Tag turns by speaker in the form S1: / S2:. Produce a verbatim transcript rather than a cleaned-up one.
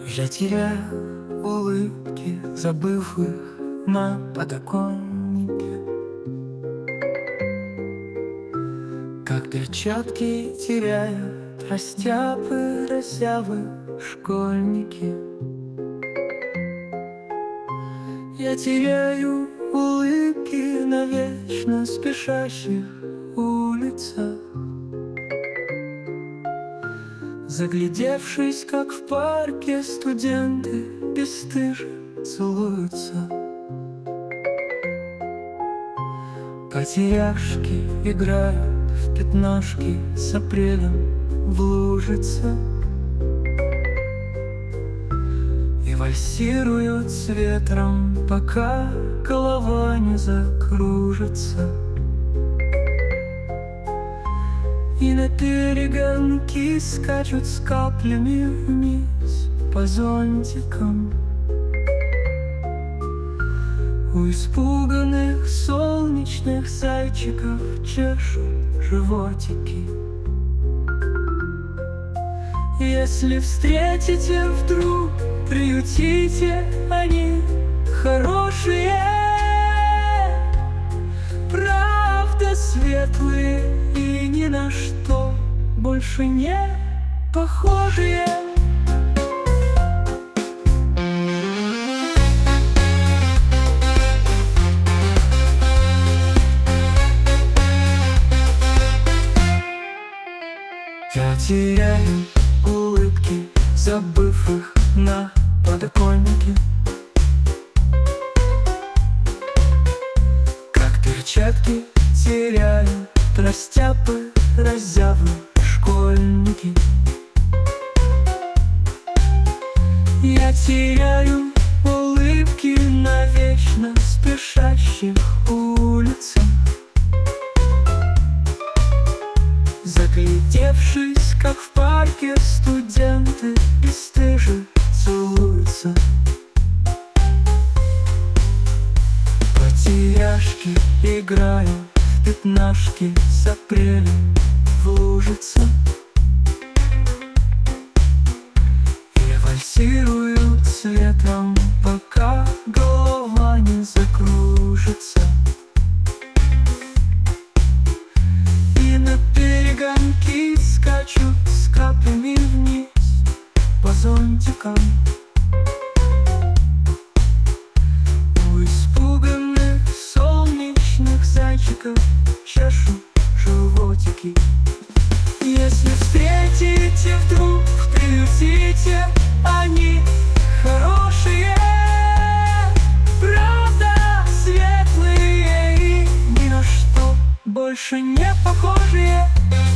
S1: Я теряю улыбки, забыв их на подоконнике, как перчатки теряют растяпы, разявы школьники. Я теряю улыбки на вечно спешащих улицах, заглядевшись, как в парке студенты бесстыже целуются. Потеряшки играют в пятнашки с апрелем в лужице и вальсируют с ветром, пока голова не закружится. И на перегонки скачут с каплями вниз по зонтикам. У испуганных солнечных зайчиков чешут животики. Если встретите вдруг, приютите, они хорошие, правда светлые и ни на что больше не похожие. Я теряю улыбки, забыв их на подоконнике, как перчатки теряют растяпы, разявы школьники. Я теряю улыбки на вечно спешащих улицах, заглядевшись, как в парке студенты бесстыже целуются. Потеряшки играют в пятнашки с апрелем в лужице и вальсируют с ветром, пока голова не закружится. И на перегонки скачут с каплями вниз по зонтикам. У испуганных солнечных зайчиков чешут животики. Если встретите вдруг, приютите, они хорошие, правда светлые и ни на что больше не похожие.